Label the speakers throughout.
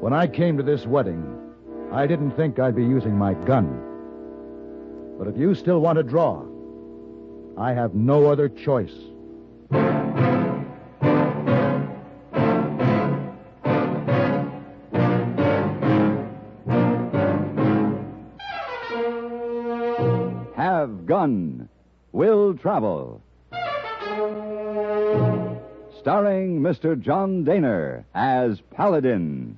Speaker 1: When I came to this wedding, I didn't think I'd be using my gun. But if you still want to draw, I have no other choice.
Speaker 2: Have Gun. Will Travel. Starring Mr. John Daner as Paladin.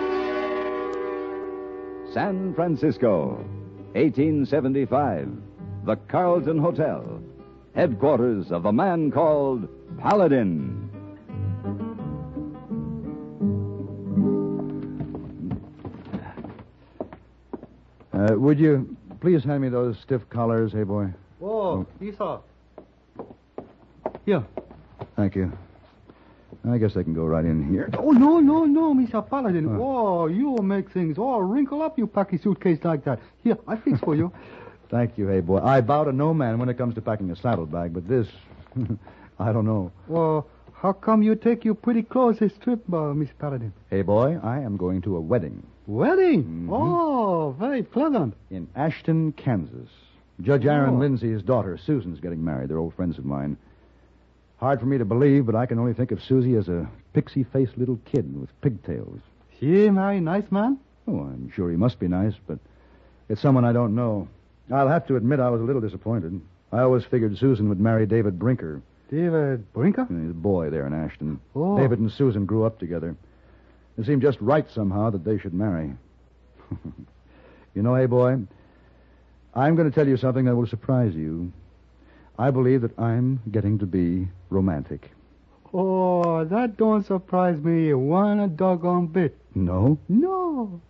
Speaker 2: San Francisco, 1875. The Carlton Hotel. Headquarters of the man called Paladin.
Speaker 1: Would you please hand me those stiff collars, hey boy?
Speaker 3: Oh, Esau. Here.
Speaker 1: Thank you. I guess they can go right in here.
Speaker 3: Oh, no, Mr. Paladin. Oh, you make things all wrinkle up, you pack a suitcase like that. Here, I fix for you.
Speaker 1: Thank you, hey boy. I bow to no man when it comes to packing a saddlebag, but this, I don't know.
Speaker 3: Well, how come you take your pretty clothes this trip, Miss Paladin?
Speaker 1: Hey boy, I am going to a wedding.
Speaker 3: Wedding?
Speaker 1: Mm-hmm.
Speaker 3: Oh, very pleasant.
Speaker 1: In Ashton, Kansas. Judge Aaron Lindsay's daughter, Susan's getting married. They're old friends of mine. Hard for me to believe, but I can only think of Susie as a pixie-faced little kid with pigtails.
Speaker 3: She marry nice man?
Speaker 1: Oh, I'm sure he must be nice, but it's someone I don't know. I'll have to admit I was a little disappointed. I always figured Susan would marry David Brinker.
Speaker 3: David Brinker?
Speaker 1: He's a boy there in Ashton.
Speaker 3: Oh.
Speaker 1: David and Susan grew up together. It seemed just right somehow that they should marry. You know, hey, boy, I'm going to tell you something that will surprise you. I believe that I'm getting to be romantic.
Speaker 3: Oh, that don't surprise me one doggone bit.
Speaker 1: No?
Speaker 3: No.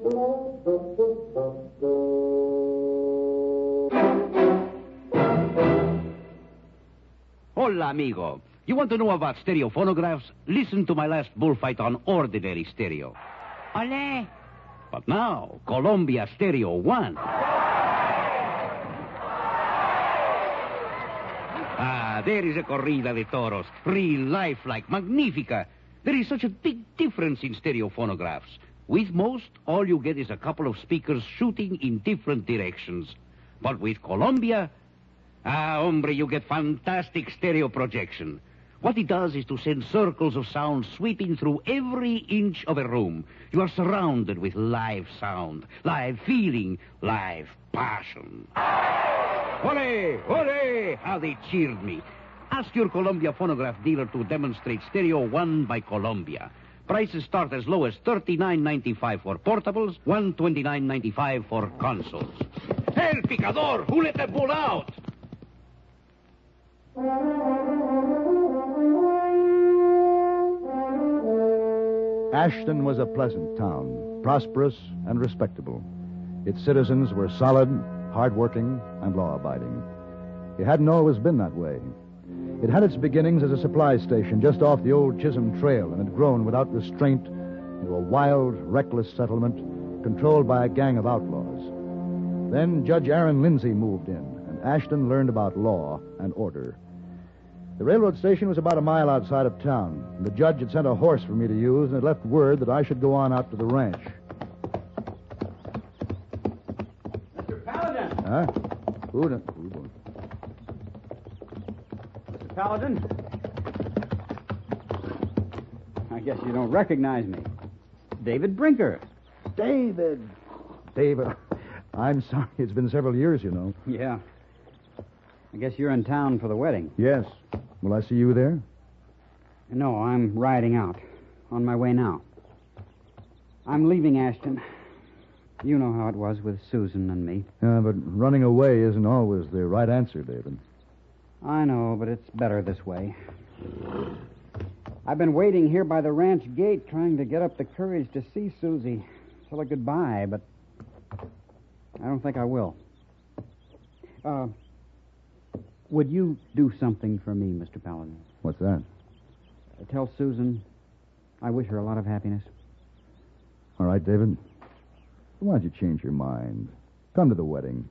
Speaker 4: Hola, amigo. You want to know about stereo phonographs? Listen to my last bullfight on ordinary stereo. Ole! But now, Columbia Stereo 1. Ah, there is a corrida de toros. Real life-like, magnifica. There is such a big difference in stereo phonographs. With most, all you get is a couple of speakers shooting in different directions. But with Columbia, hombre, you get fantastic stereo projection. What it does is to send circles of sound sweeping through every inch of a room. You are surrounded with live sound, live feeling, live passion. Ole! Ole! How they cheered me. Ask your Columbia phonograph dealer to demonstrate Stereo 1 by Columbia. Prices start as low as $39.95 for portables, $129.95 for consoles. El picador! Who let that bull out?
Speaker 1: Ashton was a pleasant town, prosperous and respectable. Its citizens were solid, hardworking, and law-abiding. It hadn't always been that way. It had its beginnings as a supply station just off the old Chisholm Trail and had grown without restraint into a wild, reckless settlement controlled by a gang of outlaws. Then Judge Aaron Lindsay moved in, and Ashton learned about law and order. The railroad station was about a mile outside of town, and the judge had sent a horse for me to use and had left word that I should go on out to the ranch.
Speaker 5: Mr. Paladin!
Speaker 1: Huh? Who?
Speaker 5: Mr. Paladin? I guess you don't recognize me. David Brinker.
Speaker 1: David. I'm sorry. It's been several years, you know.
Speaker 5: Yeah. I guess you're in town for the wedding.
Speaker 1: Yes. Will I see you there?
Speaker 5: No, I'm riding out. On my way now. I'm leaving Ashton. You know how it was with Susan and me.
Speaker 1: Yeah, but running away isn't always the right answer, David.
Speaker 5: I know, but it's better this way. I've been waiting here by the ranch gate trying to get up the courage to see Susie. Tell her goodbye, but I don't think I will. Would you do something for me, Mr. Paladin?
Speaker 1: What's that?
Speaker 5: Tell Susan I wish her a lot of happiness.
Speaker 1: All right, David. Why don't you change your mind? Come to the wedding.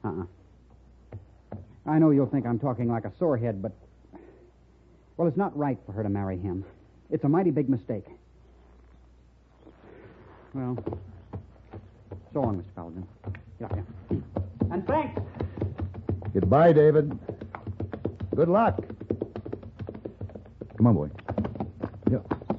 Speaker 5: I know you'll think I'm talking like a sorehead, but... Well, it's not right for her to marry him. It's a mighty big mistake. Well, so long, Mr. Paladin. Yeah. And thanks.
Speaker 1: Goodbye, David. Good luck. Come on, boy. Yeah.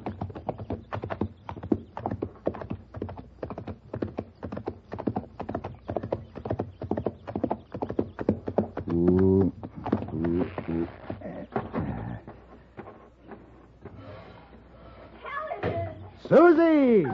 Speaker 1: Ooh. Ooh, ooh. Susie!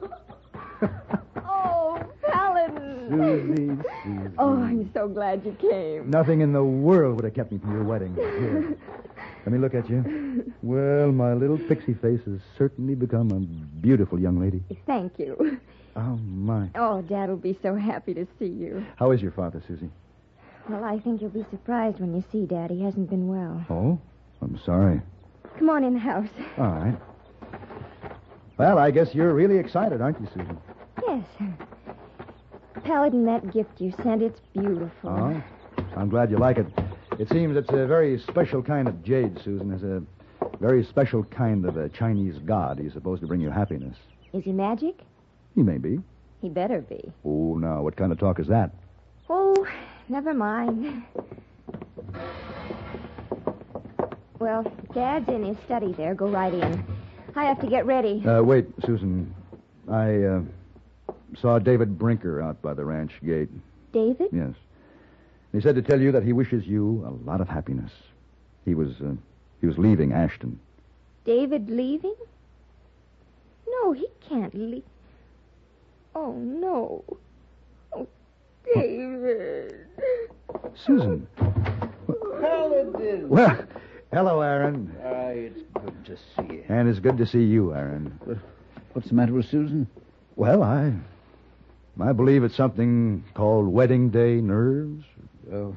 Speaker 6: Oh, Paladin.
Speaker 1: Susie.
Speaker 6: Oh, I'm so glad you came.
Speaker 1: Nothing in the world would have kept me from your wedding. Here. Let me look at you. Well, my little pixie face has certainly become a beautiful young lady.
Speaker 6: Thank you.
Speaker 1: Oh, my.
Speaker 6: Oh, Dad will be so happy to see you.
Speaker 1: How is your father, Susie?
Speaker 6: Well, I think you'll be surprised when you see Dad. He hasn't been well.
Speaker 1: Oh? I'm sorry.
Speaker 6: Come on in the house.
Speaker 1: All right. Well, I guess you're really excited, aren't you, Susan?
Speaker 6: Yes. Paladin, that gift you sent, it's beautiful.
Speaker 1: Oh? I'm glad you like it. It seems it's a very special kind of jade, Susan. It's a very special kind of a Chinese god. He's supposed to bring you happiness.
Speaker 6: Is he magic?
Speaker 1: He may be.
Speaker 6: He better be.
Speaker 1: Oh, now, what kind of talk is that?
Speaker 6: Oh, never mind. Well, Dad's in his study there. Go right in. I have to get ready.
Speaker 1: Wait, Susan. I saw David Brinker out by the ranch gate.
Speaker 6: David?
Speaker 1: Yes. He said to tell you that he wishes you a lot of happiness. He was leaving Ashton.
Speaker 6: David leaving? No, he can't leave. Oh, no. Oh, David.
Speaker 1: Susan.
Speaker 7: Paladin.
Speaker 1: Well, hello, Aaron.
Speaker 7: It's good to see you.
Speaker 1: And it's good to see you, Aaron.
Speaker 7: What's the matter with Susan?
Speaker 1: Well, I believe it's something called wedding day nerves.
Speaker 7: Oh.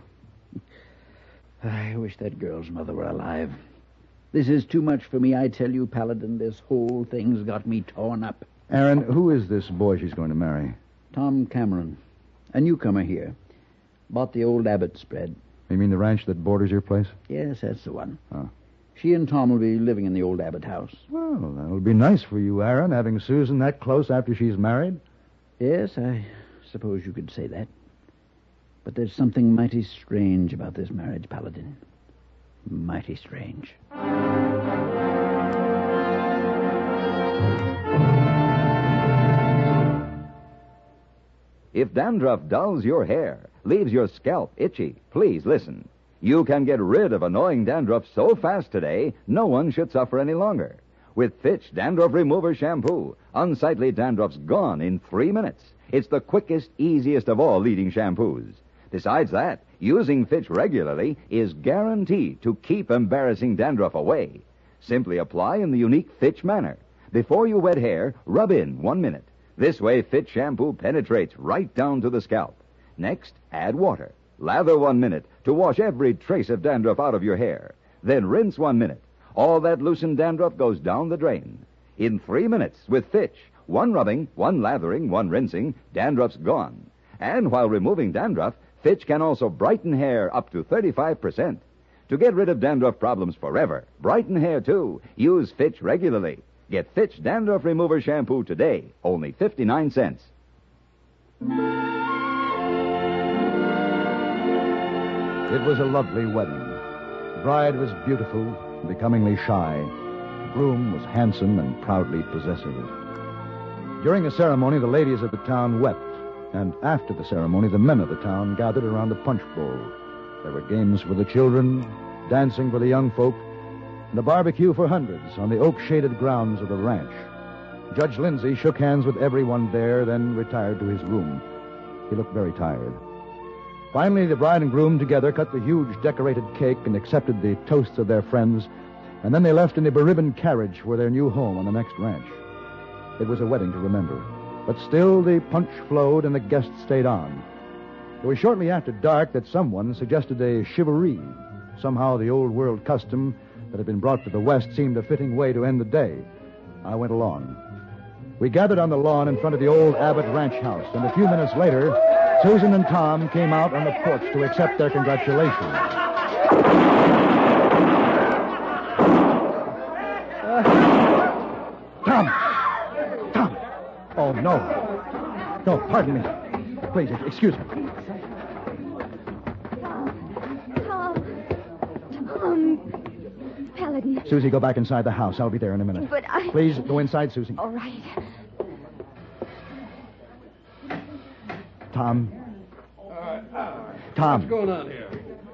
Speaker 7: I wish that girl's mother were alive. This is too much for me, I tell you, Paladin. This whole thing's got me torn up.
Speaker 1: Aaron, who is this boy she's going to marry?
Speaker 7: Tom Cameron, a newcomer here. Bought the old Abbott spread.
Speaker 1: You mean the ranch that borders your place?
Speaker 7: Yes, that's the one.
Speaker 1: Oh.
Speaker 7: She and Tom will be living in the old Abbott house.
Speaker 1: Well, that'll be nice for you, Aaron, having Susan that close after she's married.
Speaker 7: Yes, I suppose you could say that. But there's something mighty strange about this marriage, Paladin. Mighty strange.
Speaker 2: If dandruff dulls your hair, leaves your scalp itchy, please listen. You can get rid of annoying dandruff so fast today, no one should suffer any longer. With Fitch Dandruff Remover Shampoo, unsightly dandruff's gone in 3 minutes. It's the quickest, easiest of all leading shampoos. Besides that, using Fitch regularly is guaranteed to keep embarrassing dandruff away. Simply apply in the unique Fitch manner. Before you wet hair, rub in 1 minute. This way, Fitch shampoo penetrates right down to the scalp. Next, add water. Lather 1 minute to wash every trace of dandruff out of your hair. Then rinse 1 minute. All that loosened dandruff goes down the drain. In 3 minutes, with Fitch, 1 rubbing, 1 lathering, 1 rinsing, dandruff's gone. And while removing dandruff, Fitch can also brighten hair up to 35%. To get rid of dandruff problems forever, brighten hair too, use Fitch regularly. Get Fitch Dandruff Remover Shampoo today, only 59 cents.
Speaker 1: It was a lovely wedding. The bride was beautiful, becomingly shy. The groom was handsome and proudly possessive. During the ceremony, the ladies of the town wept, and after the ceremony, the men of the town gathered around the punch bowl. There were games for the children, dancing for the young folk, and a barbecue for hundreds on the oak-shaded grounds of the ranch. Judge Lindsay shook hands with everyone there, then retired to his room. He looked very tired. Finally, the bride and groom together cut the huge decorated cake and accepted the toasts of their friends, and then they left in a beribboned carriage for their new home on the next ranch. It was a wedding to remember, but still the punch flowed and the guests stayed on. It was shortly after dark that someone suggested a shivaree. Somehow the old-world custom that had been brought to the West seemed a fitting way to end the day. I went along. We gathered on the lawn in front of the old Abbott ranch house, and a few minutes later, Susan and Tom came out on the porch to accept their congratulations. Tom! Oh, no. No, pardon me. Please, excuse me.
Speaker 6: Tom. Paladin.
Speaker 1: Susie, go back inside the house. I'll be there in a minute.
Speaker 6: But I...
Speaker 1: Please, go inside, Susie.
Speaker 6: All right.
Speaker 1: Tom. Tom.
Speaker 8: What's going on here?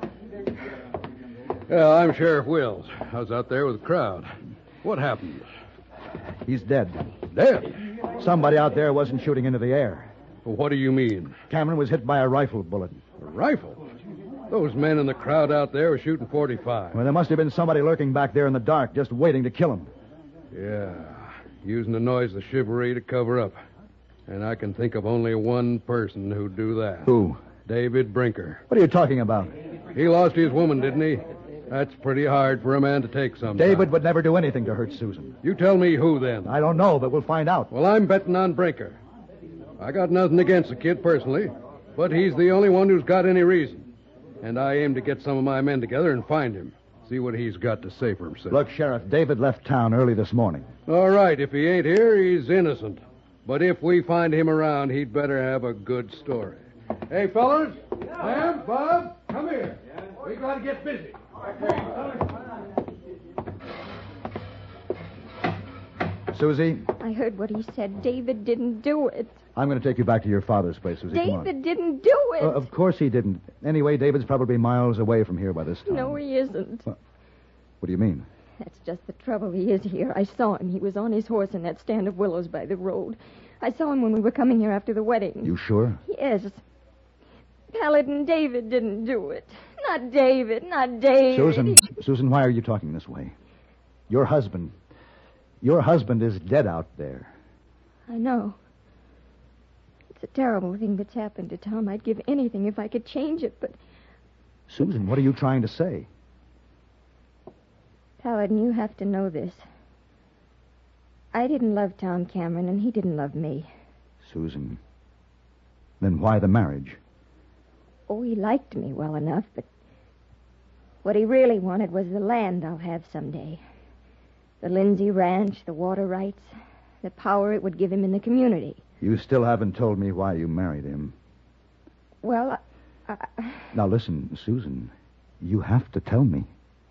Speaker 8: Yeah, I'm Sheriff Wills. I was out there with the crowd. What happened?
Speaker 1: He's dead.
Speaker 8: Dead?
Speaker 1: Somebody out there wasn't shooting into the air.
Speaker 8: What do you mean?
Speaker 1: Cameron was hit by a rifle bullet.
Speaker 8: A rifle? Those men in the crowd out there were shooting .45.
Speaker 1: Well, there must have been somebody lurking back there in the dark, just waiting to kill him.
Speaker 8: Yeah, using the noise of chivalry to cover up. And I can think of only one person who'd do that.
Speaker 1: Who?
Speaker 8: David Brinker.
Speaker 1: What are you talking about?
Speaker 8: He lost his woman, didn't he? That's pretty hard for a man to take sometimes.
Speaker 1: David would never do anything to hurt Susan.
Speaker 8: You tell me who, then.
Speaker 1: I don't know, but we'll find out.
Speaker 8: Well, I'm betting on Brinker. I got nothing against the kid personally, but he's the only one who's got any reason. And I aim to get some of my men together and find him. See what he's got to say for himself.
Speaker 1: Look, Sheriff, David left town early this morning.
Speaker 8: All right, if he ain't here, he's innocent. But if we find him around, he'd better have a good story. Hey, fellas. Sam, Bob, come here. We got to get busy.
Speaker 1: Susie?
Speaker 6: I heard what he said. David didn't do it.
Speaker 1: I'm going to take you back to your father's place, Susie. Come on.
Speaker 6: David didn't do it.
Speaker 1: Of course he didn't. Anyway, David's probably miles away from here by this time.
Speaker 6: No, he isn't.
Speaker 1: What do you mean?
Speaker 6: That's just the trouble. He is here. I saw him. He was on his horse in that stand of willows by the road. I saw him when we were coming here after the wedding.
Speaker 1: You sure?
Speaker 6: Yes. Paladin, David didn't do it. Not David.
Speaker 1: Susan, why are you talking this way? Your husband is dead out there.
Speaker 6: I know. It's a terrible thing that's happened to Tom. I'd give anything if I could change it, but...
Speaker 1: Susan, what are you trying to say?
Speaker 6: Paladin, you have to know this. I didn't love Tom Cameron, and he didn't love me.
Speaker 1: Susan, then why the marriage?
Speaker 6: Oh, he liked me well enough, but what he really wanted was the land I'll have someday. The Lindsay Ranch, the water rights, the power it would give him in the community.
Speaker 1: You still haven't told me why you married him.
Speaker 6: Well,
Speaker 1: Now listen, Susan, you have to tell me.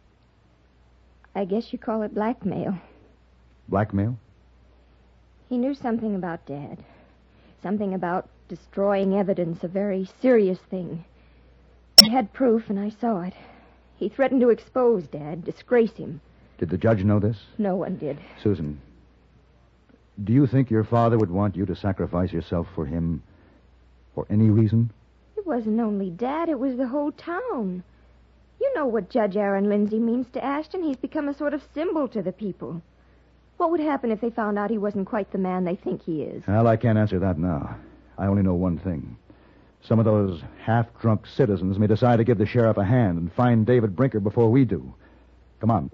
Speaker 6: I guess you call it blackmail.
Speaker 1: Blackmail?
Speaker 6: He knew something about Dad. Something about destroying evidence, a very serious thing. He had proof, and I saw it. He threatened to expose Dad, disgrace him.
Speaker 1: Did the judge know this?
Speaker 6: No one did.
Speaker 1: Susan, do you think your father would want you to sacrifice yourself for him for any reason?
Speaker 6: It wasn't only Dad, it was the whole town. You know what Judge Aaron Lindsay means to Ashton. He's become a sort of symbol to the people. What would happen if they found out he wasn't quite the man they think he is?
Speaker 1: Well, I can't answer that now. I only know one thing. Some of those half-drunk citizens may decide to give the sheriff a hand and find David Brinker before we do. Come on.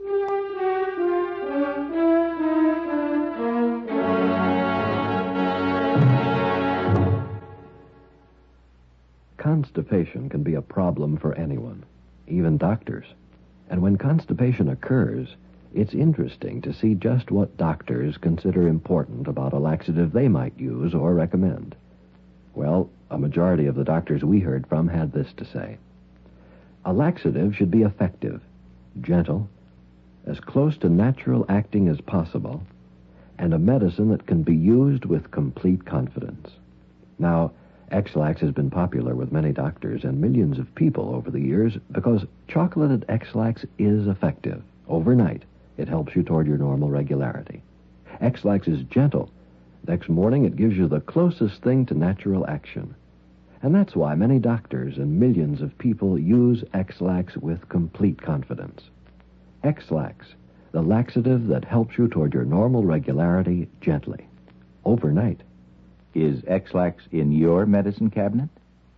Speaker 9: Constipation can be a problem for anyone, even doctors. And when constipation occurs, it's interesting to see just what doctors consider important about a laxative they might use or recommend. Well, a majority of the doctors we heard from had this to say. A laxative should be effective, gentle, as close to natural acting as possible, and a medicine that can be used with complete confidence. Now, X-Lax has been popular with many doctors and millions of people over the years because chocolated X-Lax is effective. Overnight, it helps you toward your normal regularity. X-Lax is gentle. Next morning, it gives you the closest thing to natural action. And that's why many doctors and millions of people use X-Lax with complete confidence. X-Lax, the laxative that helps you toward your normal regularity gently. Overnight.
Speaker 2: Is X-Lax in your medicine cabinet?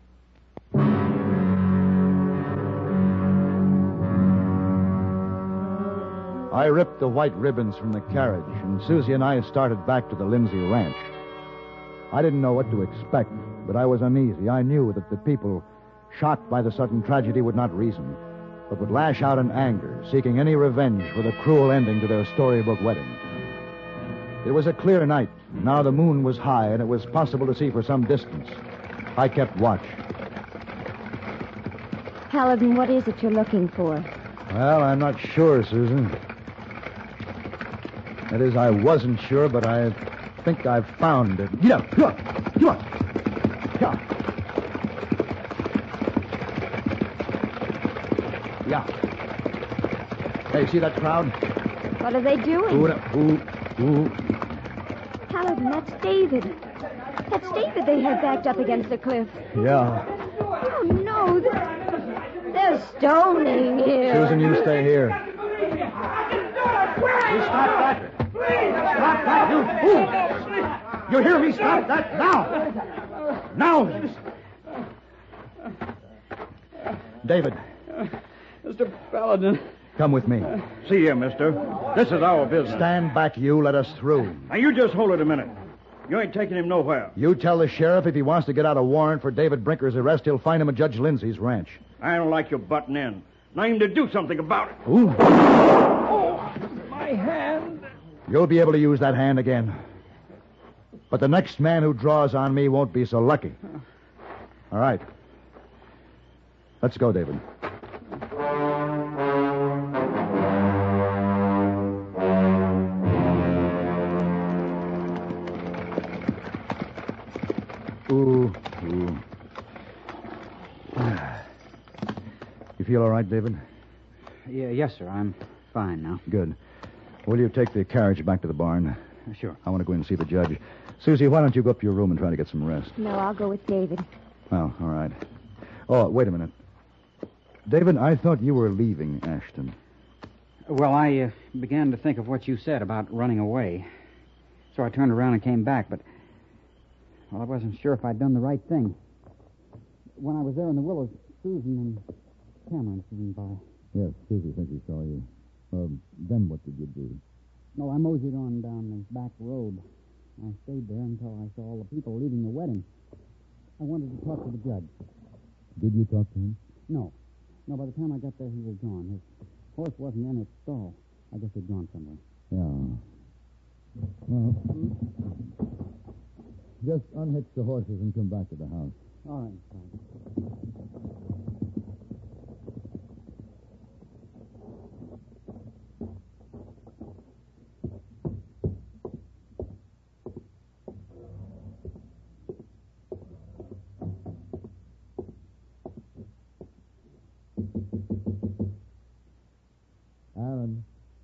Speaker 1: I ripped the white ribbons from the carriage, and Susie and I started back to the Lindsay Ranch. I didn't know what to expect, but I was uneasy. I knew that the people shocked by the sudden tragedy would not reason, but would lash out in anger, seeking any revenge for the cruel ending to their storybook wedding. It was a clear night. Now the moon was high, and it was possible to see for some distance. I kept watch.
Speaker 6: Paladin, what is it you're looking for?
Speaker 1: Well, I'm not sure, Susan. That is, I wasn't sure, but I think I've found it. Get up! Come on! Come on! Come on! Yeah. Hey, see that crowd?
Speaker 6: What are they doing?
Speaker 1: Ooh.
Speaker 6: Paladin, that's David. That's David they had backed up against the cliff.
Speaker 1: Yeah.
Speaker 6: Oh, no. They're stoning here.
Speaker 1: Susan, you stay here.
Speaker 3: You stop that. Stop that, you fool. You hear me? Stop that now. Now.
Speaker 1: David,
Speaker 5: Mr. Paladin.
Speaker 1: come with me.
Speaker 10: See here, mister. This is our business.
Speaker 1: Stand back, you. Let us through.
Speaker 10: Now, you just hold it a minute. You ain't taking him nowhere.
Speaker 1: You tell the sheriff if he wants to get out a warrant for David Brinker's arrest, he'll find him at Judge Lindsay's ranch.
Speaker 10: I don't like your butting in. And I aim to do something about it.
Speaker 1: Ooh.
Speaker 10: Oh, my hand.
Speaker 1: You'll be able to use that hand again. But the next man who draws on me won't be so lucky. All right. Let's go, David. Ooh. You feel all right, David?
Speaker 5: Yeah, yes, sir. I'm fine now.
Speaker 1: Good. Will you take the carriage back to the barn?
Speaker 5: Sure.
Speaker 1: I want to go in and see the judge. Susie, why don't you go up to your room and try to get some rest?
Speaker 6: No, I'll go with David.
Speaker 1: Oh, all right. Oh, wait a minute. David, I thought you were leaving Ashton.
Speaker 5: Well, I began to think of what you said about running away. So I turned around and came back, but... Well, I wasn't sure if I'd done the right thing. When I was there in the willows, Susan and Cameron came by.
Speaker 1: Yes, Susie thinks she saw you. Then what did you do?
Speaker 5: No, I moseyed on down the back road. I stayed there until I saw all the people leaving the wedding. I wanted to talk to the judge.
Speaker 1: Did you talk to him?
Speaker 5: No. No, by the time I got there, he was gone. His horse wasn't in its stall. I guess he'd gone somewhere.
Speaker 1: Yeah. Well, just unhitch the horses and come back to the house.
Speaker 5: All right, fine.
Speaker 1: Aaron.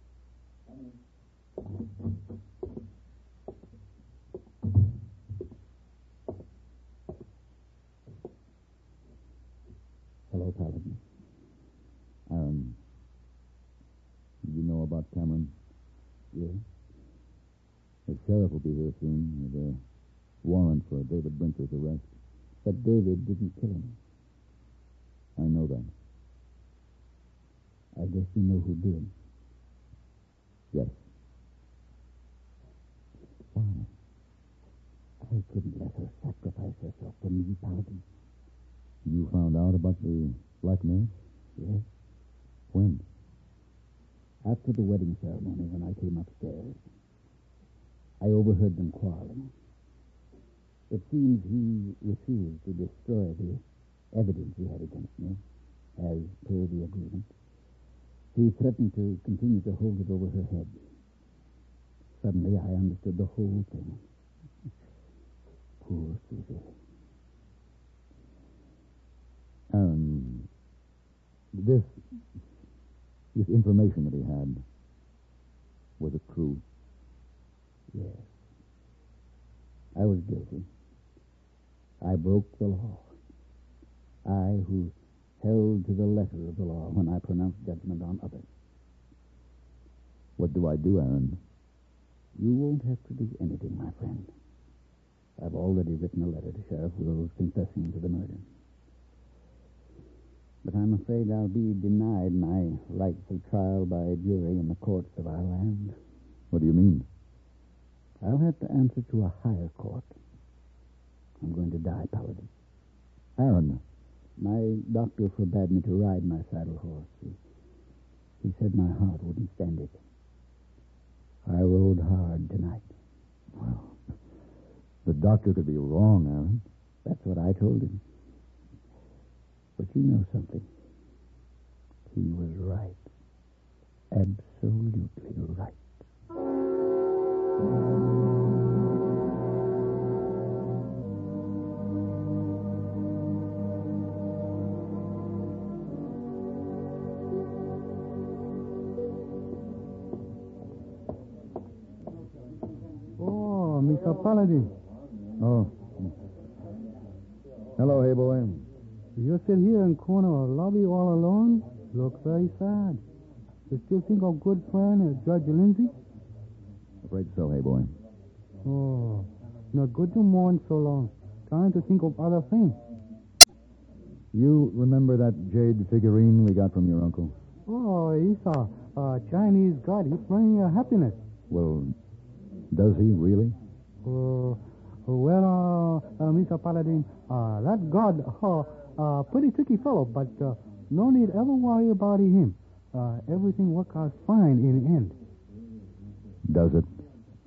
Speaker 1: Hello, Paladin. Aaron, did you know about Cameron?
Speaker 5: Yes?
Speaker 1: The sheriff will be here soon with a warrant for David Brinker's arrest.
Speaker 5: But David didn't kill him.
Speaker 1: I know that.
Speaker 5: I guess you know who did.
Speaker 1: Yes.
Speaker 5: Why? I couldn't let her sacrifice herself for me, Paladin.
Speaker 1: You found out about the blackmail?
Speaker 5: Yes?
Speaker 1: When?
Speaker 5: After the wedding ceremony, when I came upstairs. I overheard them quarreling. It seems he refused to destroy the evidence he had against me, as per the agreement. He threatened to continue to hold it over her head. Suddenly, I understood the whole thing. Poor Susie.
Speaker 1: Aaron, this information that he had, was it true?
Speaker 5: Yes. I was guilty. I broke the law. I who held to the letter of the law when I pronounced judgment on others.
Speaker 1: What do I do, Aaron?
Speaker 5: You won't have to do anything, my friend. I've already written a letter to Sheriff Wills confessing to the murder. But I'm afraid I'll be denied my rights of trial by a jury in the courts of our land.
Speaker 1: What do you mean?
Speaker 5: I'll have to answer to a higher court. I'm going to die, Paladin.
Speaker 1: Aaron.
Speaker 5: My doctor forbade me to ride my saddle horse. He said my heart wouldn't stand it. I rode hard tonight.
Speaker 1: The doctor could be wrong, Aaron.
Speaker 7: That's what I told him. But you know something. He was right. Absolutely right.
Speaker 3: Oh, Mr. Paladin.
Speaker 1: Oh. Hello, hey boy.
Speaker 3: You sit here in corner of lobby all alone? Look very sad. You still think of good friend Judge Lindsay?
Speaker 1: Afraid so, hey boy.
Speaker 3: Oh, not good to mourn so long. Trying to think of other things.
Speaker 1: You remember that jade figurine we got from your uncle?
Speaker 3: Oh, he's a Chinese god. He brings you happiness.
Speaker 1: Well, does he really?
Speaker 3: Mr. Paladin, that god, pretty tricky fellow, but no need ever worry about him. Everything work out fine in the end.
Speaker 1: Does it?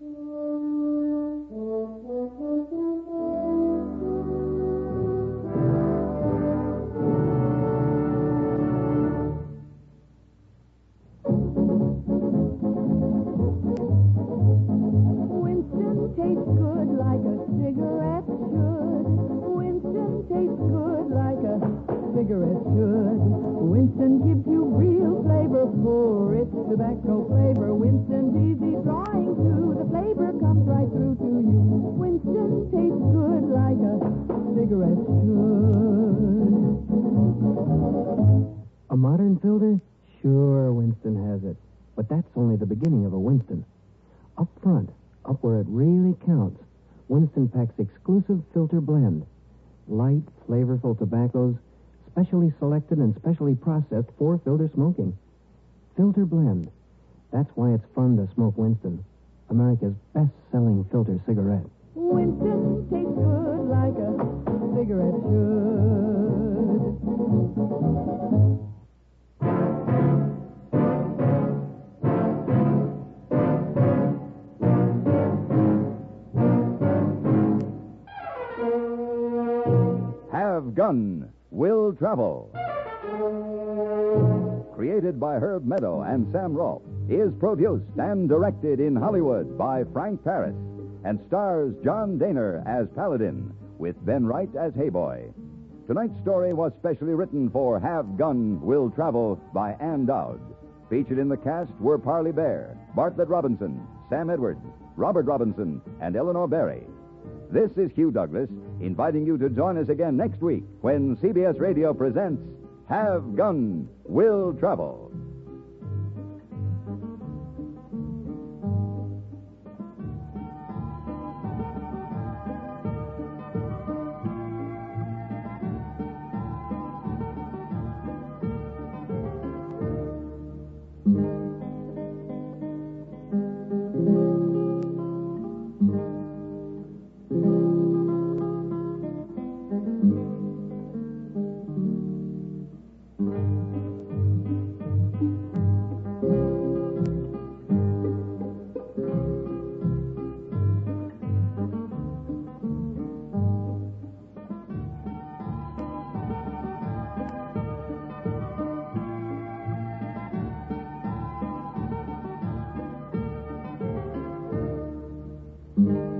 Speaker 11: Winston tastes good like a cigarette should. Winston tastes good like a cigarette should. Winston gives you real flavor for its tobacco flavor. Winston's easy drawing too. The flavor comes right through to you. Winston tastes good like a cigarette should.
Speaker 12: A modern filter? Sure, Winston has it. But that's only the beginning of a Winston. Up front, up where it really counts, Winston packs exclusive filter blend. Light, flavorful tobaccos, specially selected and specially processed for filter smoking. Filter blend. That's why it's fun to smoke Winston, America's best-selling filter cigarette.
Speaker 11: Winston tastes good like a cigarette should.
Speaker 2: Have Gun Will Travel. Created by Herb Meadow and Sam Rolfe, is produced and directed in Hollywood by Frank Paris, and stars John Daner as Paladin, with Ben Wright as Hayboy. Tonight's story was specially written for Have Gun Will Travel by Ann Dowd. Featured in the cast were Parley Bear, Bartlett Robinson, Sam Edwards, Robert Robinson, and Eleanor Berry. This is Hugh Douglas, inviting you to join us again next week when CBS Radio presents Have Gun Will Travel.
Speaker 11: Mm-hmm.